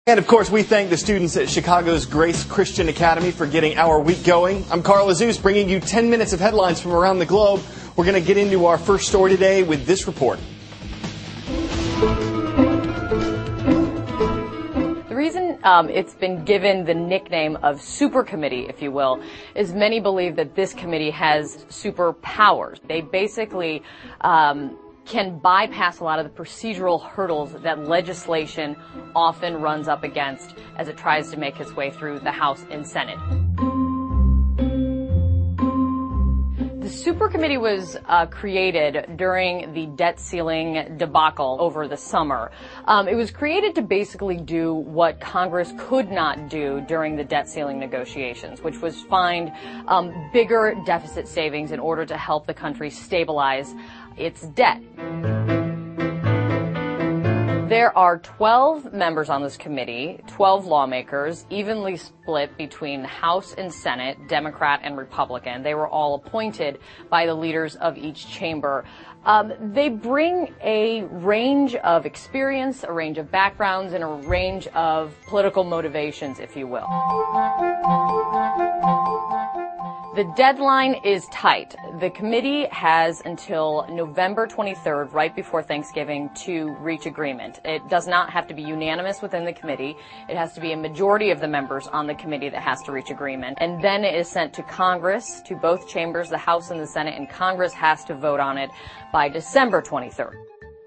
And of course, we thank the students at Chicago's Grace Christian Academy for getting our week going. I'm Carl Azuz, bringing you 10 minutes of headlines from around the globe. We're going to get into our first story today with this report. The reason it's been given the nickname of Super Committee, if you will, is many believe that this committee has superpowers. They basically can bypass a lot of the procedural hurdles that legislation often runs up against as it tries to make its way through the House and Senate. The Super Committee was created during the debt ceiling debacle over the summer. It was created to basically do what Congress could not do during the debt ceiling negotiations, which was find bigger deficit savings in order to help the country stabilize its debt. There are 12 members on this committee, 12 lawmakers, evenly split between the House and Senate, Democrat and Republican. They were all appointed by the leaders of each chamber. They bring a range of experience, a range of backgrounds, and a range of political motivations, if you will. The deadline is tight. The committee has until November 23rd, right before Thanksgiving, to reach agreement. It does not have to be unanimous within the committee. It has to be a majority of the members on the committee that has to reach agreement. And then it is sent to Congress, to both chambers, the House and the Senate, and Congress has to vote on it by December 23rd.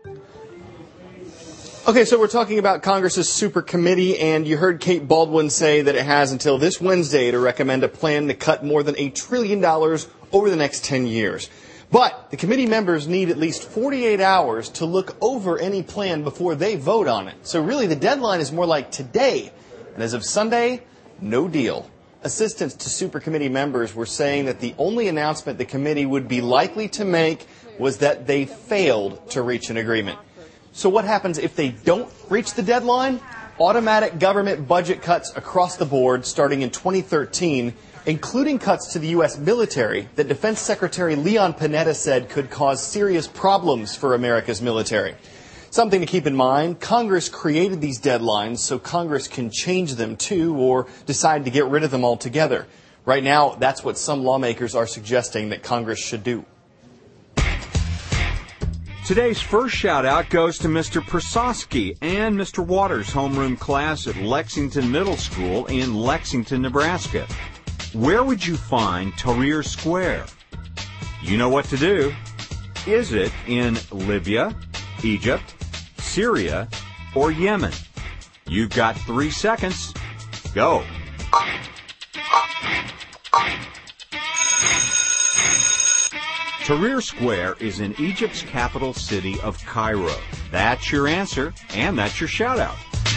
Okay, so we're talking about Congress's Super Committee, and you heard Kate Baldwin say that it has until this Wednesday to recommend a plan to cut more than $1 trillion over the next 10 years. But the committee members need at least 48 hours to look over any plan before they vote on it. So really the deadline is more like today. And as of Sunday, no deal. Assistants to Super Committee members were saying that the only announcement the committee would be likely to make was that they failed to reach an agreement. So what happens if they don't reach the deadline? Automatic government budget cuts across the board starting in 2013, including cuts to the U.S. military that Defense Secretary Leon Panetta said could cause serious problems for America's military. Something to keep in mind, Congress created these deadlines so Congress can change them too or decide to get rid of them altogether. Right now, that's what some lawmakers are suggesting that Congress should do. Today's first shout-out goes to Mr. Persosky and Mr. Waters' homeroom class at Lexington Middle School in Lexington, Nebraska. Where would you find Tahrir Square? You know what to do. Is it in Libya, Egypt, Syria, or Yemen? You've got 3 seconds. Go. Tahrir Square is in Egypt's capital city of Cairo. That's your answer, and that's your shout-out.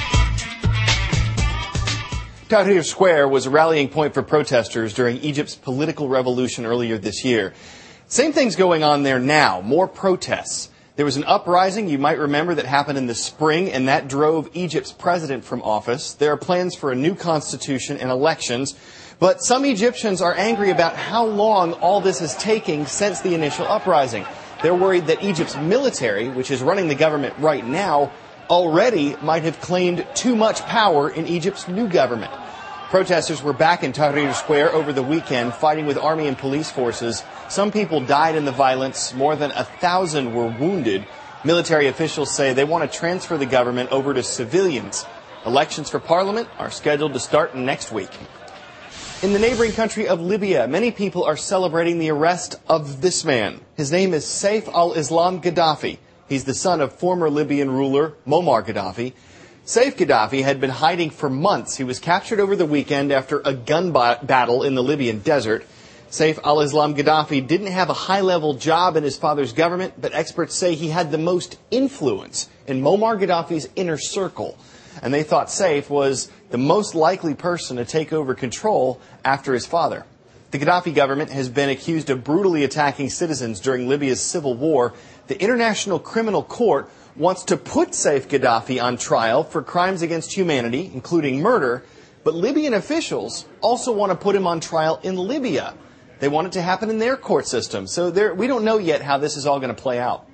Tahrir Square was a rallying point for protesters during Egypt's political revolution earlier this year. Same thing's going on there now, more protests. There was an uprising, you might remember, that happened in the spring, and that drove Egypt's president from office. There are plans for a new constitution and elections. But some Egyptians are angry about how long all this is taking since the initial uprising. They're worried that Egypt's military, which is running the government right now, already might have claimed too much power in Egypt's new government. Protesters were back in Tahrir Square over the weekend fighting with army and police forces. Some people died in the violence. More than 1,000 were wounded. Military officials say they want to transfer the government over to civilians. Elections for parliament are scheduled to start next week. In the neighboring country of Libya, many people are celebrating the arrest of this man. His name is Saif al-Islam Gaddafi. He's the son of former Libyan ruler Muammar Gaddafi. Saif Gaddafi had been hiding for months. He was captured over the weekend after a gun battle in the Libyan desert. Saif al-Islam Gaddafi didn't have a high-level job in his father's government, but experts say he had the most influence in Muammar Gaddafi's inner circle. And they thought Saif was the most likely person to take over control after his father. The Gaddafi government has been accused of brutally attacking citizens during Libya's civil war. The International Criminal Court wants to put Saif Gaddafi on trial for crimes against humanity, including murder, but Libyan officials also want to put him on trial in Libya. They want it to happen in their court system, so we don't know yet how this is all going to play out.